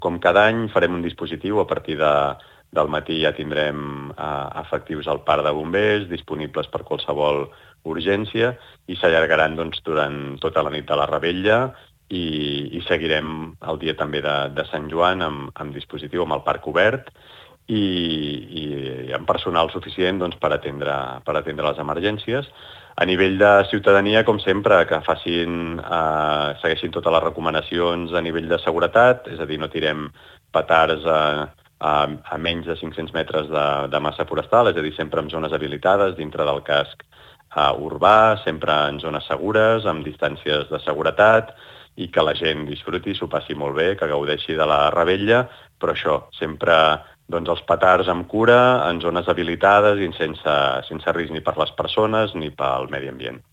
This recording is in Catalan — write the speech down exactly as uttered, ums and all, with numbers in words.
com cada any farem un dispositiu, a partir de, del matí ja tindrem eh, efectius al parc de bombers, disponibles per qualsevol urgència, i s'allargaran doncs, durant tota la nit de la Revetlla, i, i seguirem el dia també de, de Sant Joan amb, amb dispositiu, amb el parc obert, i, i amb personal suficient doncs, per, atendre, per atendre les emergències. A nivell de ciutadania, com sempre, que facin, eh, segueixin totes les recomanacions a nivell de seguretat, és a dir, no tirem petards a, a, a menys de cinc-cents metres de, de massa forestal, és a dir, sempre en zones habilitades, dintre del casc eh, urbà, sempre en zones segures, amb distàncies de seguretat, i que la gent disfruti, s'ho passi molt bé, que gaudeixi de la Revetlla, però això, sempre doncs, els petards amb cura, en zones habilitades i sense, sense risc ni per les persones ni pel medi ambient.